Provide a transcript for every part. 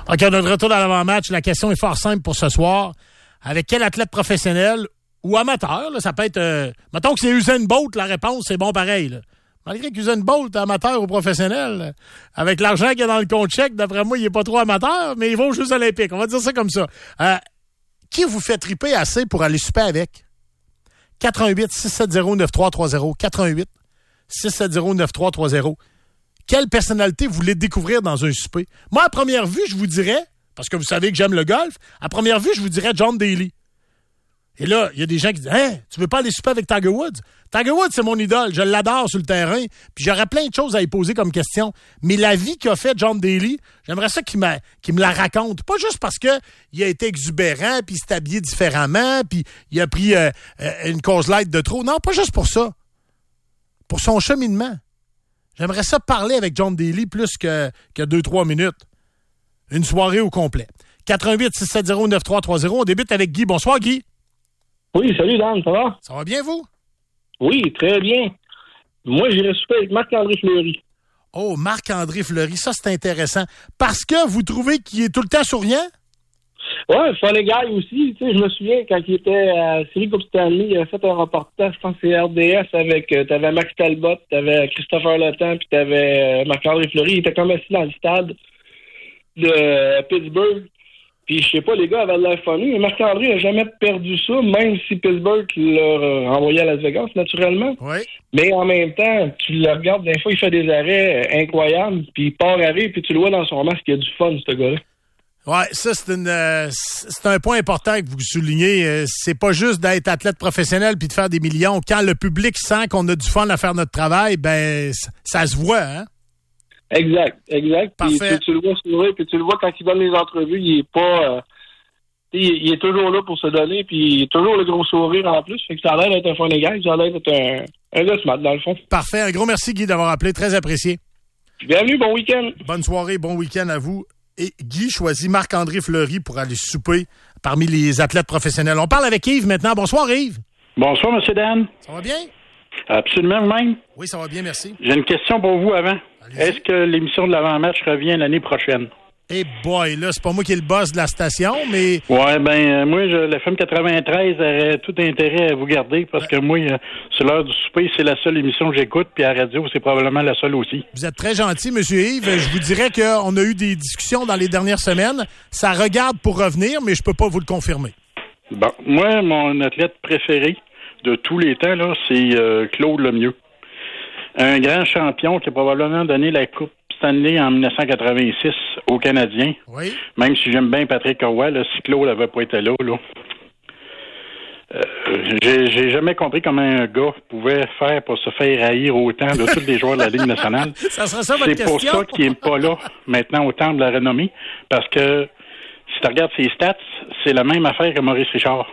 OK, on a de retour dans l'avant-match. La question est fort simple pour ce soir. Avec quel athlète professionnel ou amateur, là, ça peut être... mettons que c'est Usain Bolt, la réponse, c'est bon pareil. Là. Malgré qu'Usain Bolt, amateur ou professionnel, avec l'argent qu'il y a dans le compte chèque, d'après moi, il n'est pas trop amateur, mais il va aux Jeux olympiques. On va dire ça comme ça. Qui vous fait triper assez pour aller souper avec? 88-670-9330. 88-670-9330. Quelle personnalité vous voulez découvrir dans un souper? Moi, à première vue, je vous dirais, parce que vous savez que j'aime le golf, à première vue, je vous dirais John Daly. Et là, il y a des gens qui disent « Hein, tu veux pas aller souper avec Tiger Woods? » Tiger Woods, c'est mon idole. Je l'adore sur le terrain. Puis j'aurais plein de choses à y poser comme question. Mais la vie qu'a fait John Daly, j'aimerais ça qu'il me la raconte. Pas juste parce que il a été exubérant, puis il s'est habillé différemment, puis il a pris une cause light de trop. Non, pas juste pour ça. Pour son cheminement. J'aimerais ça parler avec John Daly plus que 2-3 minutes. Une soirée au complet. 88-670-9330. On débute avec Guy. Bonsoir, Guy. Oui, salut Dan, ça va? Ça va bien, vous? Oui, très bien. Moi, j'irais souper avec Marc-André Fleury. Oh, Marc-André Fleury, ça c'est intéressant. Parce que vous trouvez qu'il est tout le temps souriant? Ouais, Funny Guy aussi. Tu sais, je me souviens quand il était à Série Coupe Stanley, il avait fait un reportage, je pense que c'est RDS, avec t'avais Max Talbot, t'avais Christopher Letang, puis t'avais Marc-André Fleury. Il était comme assis dans le stade de Pittsburgh. Puis, je sais pas, les gars avaient l'air funny, mais Marc-André n'a jamais perdu ça, même si Pittsburgh l'a envoyé à Las Vegas, naturellement. Oui. Mais en même temps, tu le regardes, des fois, il fait des arrêts incroyables, puis il part arrêt, puis tu le vois dans son masque, il y a du fun, ce gars-là. Ouais, ça, c'est un point important que vous soulignez. C'est pas juste d'être athlète professionnel puis de faire des millions. Quand le public sent qu'on a du fun à faire notre travail, ben, ça se voit, hein? Exact. Parfait. Puis tu le vois sourire, puis tu le vois quand il donne les entrevues, il est pas... il est toujours là pour se donner, puis il est toujours le gros sourire en plus. Fait que ça a l'air d'être un funny guy, ça a l'air d'être un gars smart, dans le fond. Parfait. Un gros merci, Guy, d'avoir appelé. Très apprécié. Bienvenue, bon week-end. Bonne soirée, bon week-end à vous. Et Guy choisit Marc-André Fleury pour aller souper parmi les athlètes professionnels. On parle avec Yves maintenant. Bonsoir, Yves. Bonsoir, M. Dan. Ça va bien? Absolument même. Oui, ça va bien, merci. J'ai une question pour vous avant. Allez-y. Est-ce que l'émission de l'avant-match revient l'année prochaine? Eh boy, là, c'est pas moi qui est le boss de la station, mais... Ouais, moi, la FM 93 aurait tout intérêt à vous garder parce que moi, sur l'heure du souper, c'est la seule émission que j'écoute, puis à la radio, c'est probablement la seule aussi. Vous êtes très gentil, M. Yves. Je vous dirais qu'on a eu des discussions dans les dernières semaines. Ça regarde pour revenir, mais je peux pas vous le confirmer. Bon, moi, mon athlète préféré de tous les temps, là, c'est Claude Lemieux. Un grand champion qui a probablement donné la Coupe Stanley en 1986 aux Canadiens. Oui. Même si j'aime bien Patrick Roy, là, si Claude n'avait pas été là. J'ai jamais compris comment un gars pouvait faire pour se faire haïr autant de tous les joueurs de la Ligue nationale. Ça serait ça votre question? C'est pour ça qu'il n'est pas là maintenant au temps de la renommée. Parce que si tu regardes ses stats, c'est la même affaire que Maurice Richard.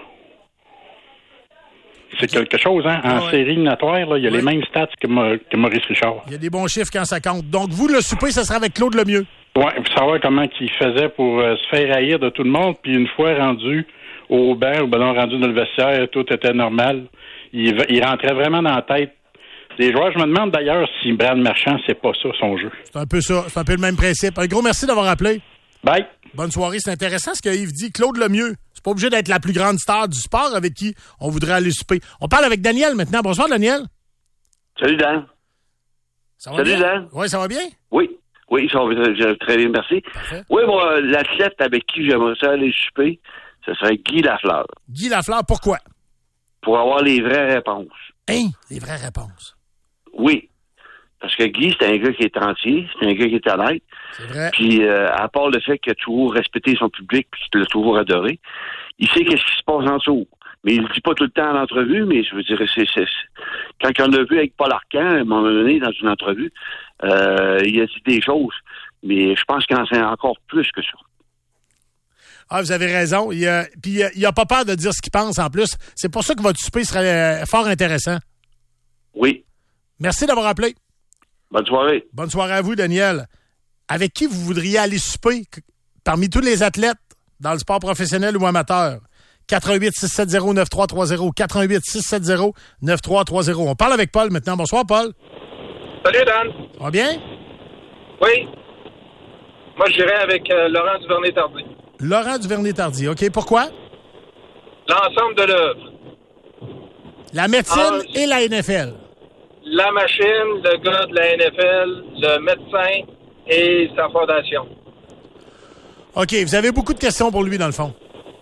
C'est quelque chose, hein? En série éliminatoire, là, il y a les mêmes stats que Maurice Richard. Il y a des bons chiffres quand ça compte. Donc, vous, le souper, ça sera avec Claude Lemieux. Oui, il faut savoir comment il faisait pour se faire haïr de tout le monde. Puis une fois rendu au banc, rendu dans le vestiaire, tout était normal. Il rentrait vraiment dans la tête des joueurs. Je me demande d'ailleurs si Brad Marchand, c'est pas ça son jeu. C'est un peu ça. C'est un peu le même principe. Un gros merci d'avoir appelé. Bye. Bonne soirée. C'est intéressant ce que Yves dit. Claude Lemieux. C'est pas obligé d'être la plus grande star du sport avec qui on voudrait aller souper. On parle avec Daniel maintenant. Bonsoir, Daniel. Salut, Dan. Ça va Salut, bien? Dan. Oui, ça va bien? Oui, ça va très bien, merci. Parfait. Oui, moi, l'athlète avec qui j'aimerais ça aller souper, ce serait Guy Lafleur. Guy Lafleur, pourquoi? Pour avoir les vraies réponses. Hein? Les vraies réponses. Oui. Parce que Guy, c'est un gars qui est entier, c'est un gars qui est honnête. C'est vrai. Puis, à part le fait qu'il a toujours respecté son public puis qu'il l'a toujours adoré, il sait qu'est-ce qui se passe en dessous. Mais il le dit pas tout le temps en entrevue, mais je veux dire, quand on l'a vu avec Paul Arcand, à un moment donné, dans une entrevue, il a dit des choses. Mais je pense qu'il en sait encore plus que ça. Ah, vous avez raison. Puis il a pas peur de dire ce qu'il pense en plus. C'est pour ça que votre souper serait fort intéressant. Oui. Merci d'avoir appelé. Bonne soirée. Bonne soirée à vous, Daniel. Avec qui vous voudriez aller souper parmi tous les athlètes dans le sport professionnel ou amateur? 88-670-9330. 88-670-9330. On parle avec Paul maintenant. Bonsoir, Paul. Salut, Dan. Ça va bien? Oui. Moi, je dirais avec Laurent Duvernay-Tardy. Laurent Duvernay-Tardy, OK. Pourquoi? L'ensemble de l'œuvre. La médecine et la NFL. La machine, le gars de la NFL, le médecin et sa fondation. OK, vous avez beaucoup de questions pour lui, dans le fond.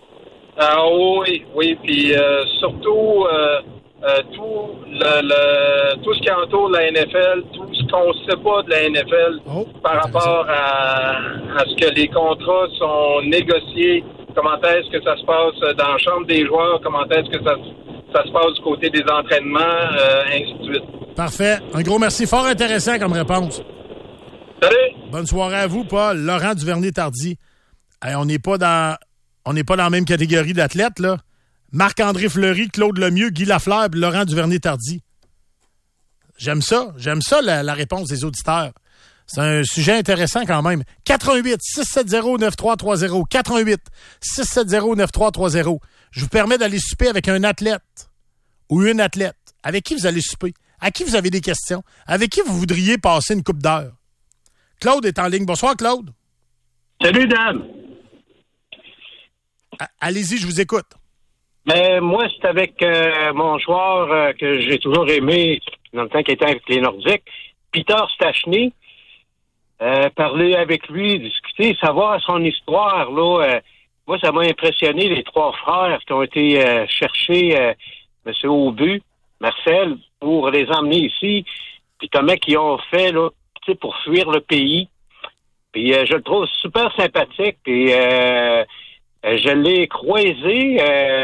Oui. Puis surtout, tout ce qui entoure la NFL, tout ce qu'on ne sait pas de la NFL par rapport à ce que les contrats sont négociés, comment est-ce que ça se passe dans la chambre des joueurs, comment est-ce que ça se passe du côté des entraînements, ainsi de suite. Parfait. Un gros merci. Fort intéressant comme réponse. Salut! Bonne soirée à vous, Paul. Laurent Duvernay-Tardy. Hey, on n'est pas dans la même catégorie d'athlètes, là. Marc-André Fleury, Claude Lemieux, Guy Lafleur et Laurent Duvernay-Tardy. J'aime ça. J'aime ça, la réponse des auditeurs. C'est un sujet intéressant quand même. 88-670-9330. 88-670-9330. Je vous permets d'aller souper avec un athlète ou une athlète. Avec qui vous allez souper? À qui vous avez des questions? Avec qui vous voudriez passer une coupe d'heure? Claude est en ligne. Bonsoir, Claude. Salut, Dan. Allez-y, je vous écoute. Moi, c'est avec mon joueur que j'ai toujours aimé dans le temps qu'il était avec les Nordiques, Peter Stachny. Parler avec lui, discuter, savoir son histoire. Là, moi, ça m'a impressionné, les trois frères qui ont été chercher M. Aubu, Marcel, pour les emmener ici. Puis comment ils ont fait là, pour fuir le pays. Puis je le trouve super sympathique. Puis je l'ai croisé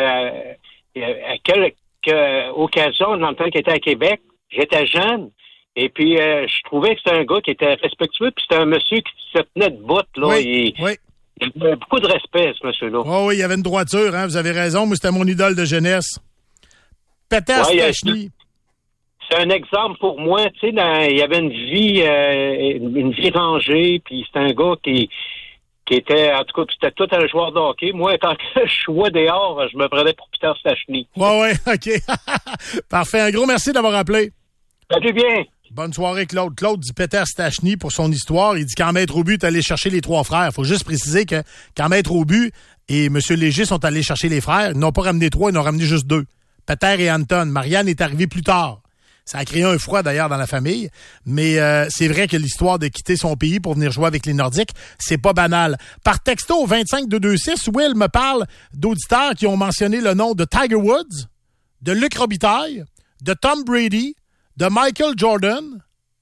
à quelques occasions dans le temps qu'il était à Québec. J'étais jeune. Et puis, je trouvais que c'était un gars qui était respectueux, puis c'était un monsieur qui se tenait de bout, là. Oui. Il avait beaucoup de respect, ce monsieur-là. Oui, il y avait une droiture, hein, vous avez raison. Moi, c'était mon idole de jeunesse. Peter Stachny. C'est un exemple pour moi, tu sais, il y avait une vie rangée, puis c'était un gars qui était, en tout cas, c'était tout un joueur de hockey. Moi, quand je jouais dehors, je me prenais pour Peter Stachny. Oui, OK. Parfait. Un gros merci d'avoir appelé. Salut bien. Bonne soirée, Claude. Claude dit Peter Stachny pour son histoire. Il dit qu'en Maître Aubu est allé chercher les trois frères. Il faut juste préciser que quand Maître Aubu et M. Léger sont allés chercher les frères, ils n'ont pas ramené trois, ils en ont ramené juste deux. Peter et Anton. Marianne est arrivée plus tard. Ça a créé un froid d'ailleurs dans la famille. Mais c'est vrai que l'histoire de quitter son pays pour venir jouer avec les Nordiques, c'est pas banal. Par texto au 25226, Will me parle d'auditeurs qui ont mentionné le nom de Tiger Woods, de Luc Robitaille, de Tom Brady, de Michael Jordan.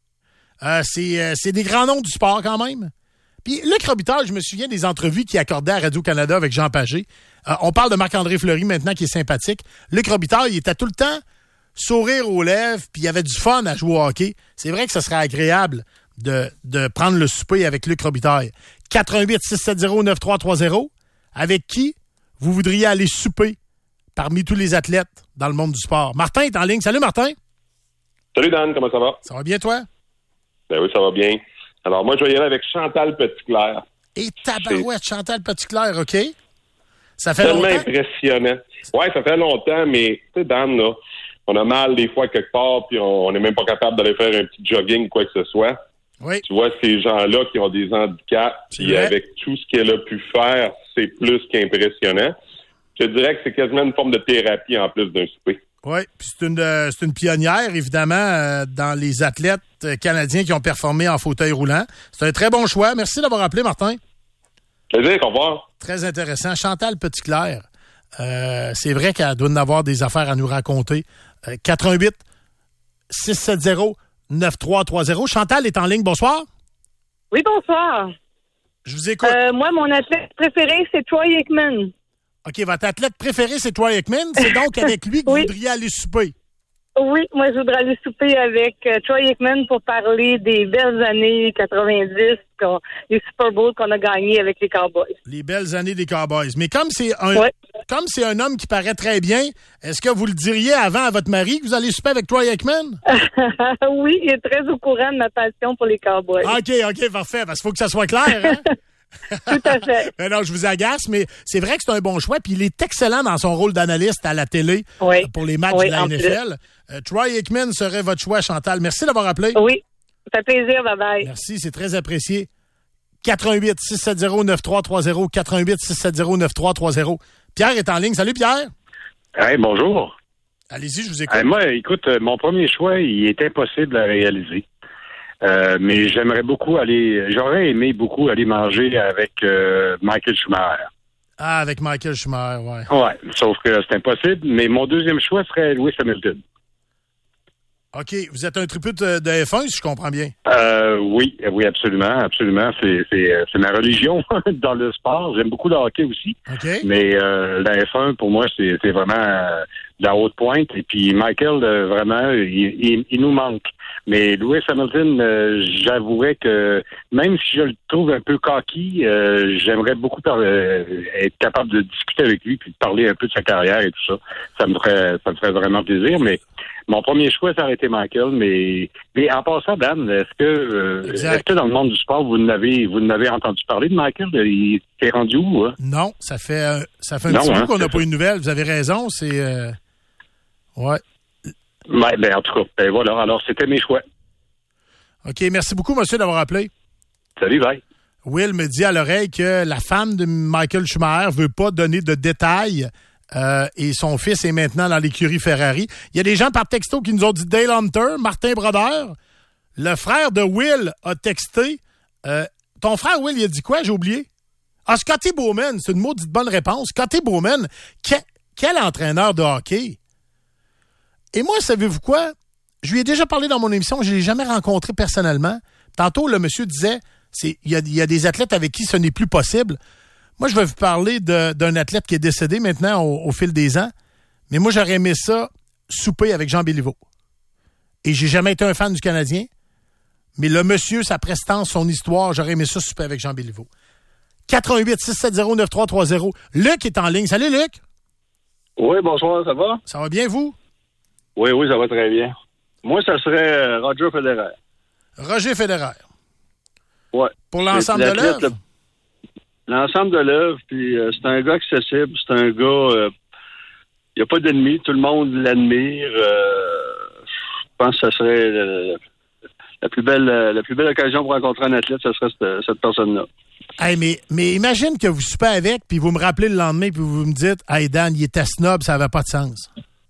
C'est des grands noms du sport quand même. Puis Luc Robitaille, je me souviens des entrevues qu'il accordait à Radio-Canada avec Jean Pagé. On parle de Marc-André Fleury maintenant qui est sympathique. Luc Robitaille, il était tout le temps sourire aux lèvres, puis il y avait du fun à jouer au hockey. C'est vrai que ce serait agréable de prendre le souper avec Luc Robitaille. 88-670-9330. Avec qui vous voudriez aller souper parmi tous les athlètes dans le monde du sport? Martin est en ligne. Salut, Martin. Salut Dan, comment ça va? Ça va bien, toi? Ben oui, ça va bien. Alors, moi, je vais y aller avec Chantal Petitclerc. Et tabarouette, Chantal Petitclerc, OK? Ça fait tellement longtemps? Impressionnant. Ouais, ça fait longtemps, mais tu sais, Dan, là, on a mal des fois quelque part, puis on n'est même pas capable d'aller faire un petit jogging, quoi que ce soit. Oui. Tu vois, ces gens-là qui ont des handicaps, puis avec tout ce qu'elle a pu faire, c'est plus qu'impressionnant. Je dirais que c'est quasiment une forme de thérapie en plus d'un souper. Oui, puis c'est une pionnière, évidemment, dans les athlètes canadiens qui ont performé en fauteuil roulant. C'est un très bon choix. Merci d'avoir appelé, Martin. Plaisir, au revoir. Très intéressant. Chantal Petitclerc, c'est vrai qu'elle doit en avoir des affaires à nous raconter. 88-670-9330. Chantal est en ligne. Bonsoir. Oui, bonsoir. Je vous écoute. Moi, mon athlète préféré, c'est Troy Aikman. OK, votre athlète préféré, c'est Troy Aikman. C'est donc avec lui que vous voudriez aller souper. Oui, moi, je voudrais aller souper avec Troy Aikman pour parler des belles années 90, les Super Bowls qu'on a gagnés avec les Cowboys. Les belles années des Cowboys. Mais comme c'est un homme qui paraît très bien, est-ce que vous le diriez avant à votre mari que vous allez souper avec Troy Aikman? Oui, il est très au courant de ma passion pour les Cowboys. OK, parfait. Parce qu'il faut que ça soit clair, hein? Tout à fait. Mais non, je vous agace, mais c'est vrai que c'est un bon choix. Puis il est excellent dans son rôle d'analyste à la télé pour les matchs de la NFL. Troy Aikman serait votre choix, Chantal. Merci d'avoir appelé. Oui, ça fait plaisir. Bye-bye. Merci, c'est très apprécié. 88-670-9330. 88-670-9330. Pierre est en ligne. Salut, Pierre. Hey, bonjour. Allez-y, je vous écoute. Moi, écoute, mon premier choix, il est impossible à réaliser. Mais j'aurais aimé beaucoup aller manger avec Michael Schumacher. Ah, avec Michael Schumacher, ouais. Ouais, sauf que c'est impossible. Mais mon deuxième choix serait Lewis Hamilton. OK, vous êtes un tripute de F1, si je comprends bien. Oui, absolument. C'est ma religion dans le sport. J'aime beaucoup le hockey aussi. OK. Mais la F1, pour moi, c'est vraiment de la haute pointe. Et puis Michael, vraiment, il nous manque. Mais Lewis Hamilton, j'avouerais que même si je le trouve un peu cocky, j'aimerais beaucoup être capable de discuter avec lui puis de parler un peu de sa carrière et tout ça. Ça me ferait vraiment plaisir. Mais mon premier choix, ça aurait été Michael. Mais en passant, Dan, est-ce que dans le monde du sport, vous n'avez entendu parler de Michael? Il s'est rendu où? Hein? Non, ça fait un petit peu qu'on n'a pas eu de nouvelles. Vous avez raison, c'est... Ouais. Ouais, ben en tout cas, voilà. Alors, c'était mes choix. OK, merci beaucoup, monsieur, d'avoir appelé. Salut, bye. Will me dit à l'oreille que la femme de Michael Schumacher veut pas donner de détails et son fils est maintenant dans l'écurie Ferrari. Il y a des gens par texto qui nous ont dit Dale Hunter, Martin Brodeur, le frère de Will a texté. Ton frère Will, il a dit quoi? J'ai oublié. Ah, Scotty Bowman, c'est une maudite bonne réponse. Scotty Bowman, quel entraîneur de hockey? Et moi, savez-vous quoi? Je lui ai déjà parlé dans mon émission, je ne l'ai jamais rencontré personnellement. Tantôt, le monsieur disait, il y a des athlètes avec qui ce n'est plus possible. Moi, je vais vous parler d'un athlète qui est décédé maintenant au fil des ans. Mais moi, j'aurais aimé ça souper avec Jean Béliveau. Et j'ai jamais été un fan du Canadien. Mais le monsieur, sa prestance, son histoire, j'aurais aimé ça souper avec Jean Béliveau. 88-670-9330. Luc est en ligne. Salut, Luc. Oui, bonsoir, ça va? Ça va bien, vous? Oui, ça va très bien. Moi, ça serait Roger Federer. Roger Federer. Oui. Pour l'ensemble de l'œuvre? L'ensemble de l'œuvre, puis c'est un gars accessible, c'est un gars... il n'y a pas d'ennemi, tout le monde l'admire. Je pense que ça serait la plus belle occasion pour rencontrer un athlète, ça serait cette personne-là. Hey, mais imagine que vous soupez avec, puis vous me rappelez le lendemain, puis vous me dites « Hey Dan, il était snob, ça n'avait pas de sens. »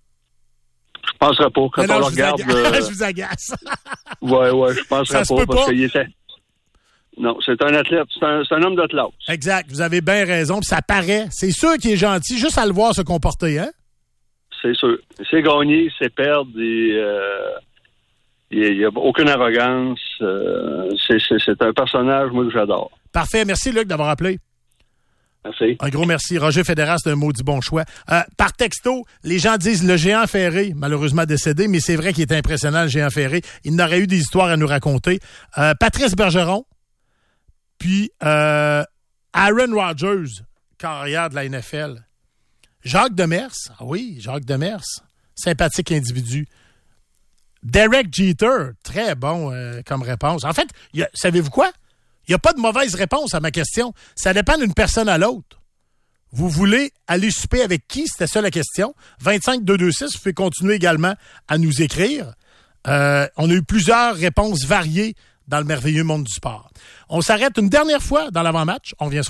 Je penserais pas. Quand on le regarde... je vous agace. Ouais, je penserais pas. Parce qu'il était... Non, c'est un athlète. C'est un homme de classe. Exact. Vous avez bien raison. Puis ça paraît. C'est sûr qu'il est gentil, juste à le voir se comporter, hein? C'est sûr. C'est gagner, c'est perdre. Il n'y a aucune arrogance. C'est un personnage, moi, que j'adore. Parfait. Merci, Luc, d'avoir appelé. Merci. Un gros merci. Roger Federer, c'est un maudit bon choix. Par texto, les gens disent le géant Ferré, malheureusement décédé, mais c'est vrai qu'il est impressionnant, le géant Ferré. Il n'aurait eu des histoires à nous raconter. Patrice Bergeron, puis Aaron Rodgers, carrière de la NFL. Jacques Demers, ah oui, Jacques Demers, sympathique individu. Derek Jeter, très bon comme réponse. En fait, savez-vous quoi? Il n'y a pas de mauvaise réponse à ma question. Ça dépend d'une personne à l'autre. Vous voulez aller souper avec qui? C'était ça la question. 25-226, vous pouvez continuer également à nous écrire. On a eu plusieurs réponses variées dans le merveilleux monde du sport. On s'arrête une dernière fois dans l'avant-match. On revient sur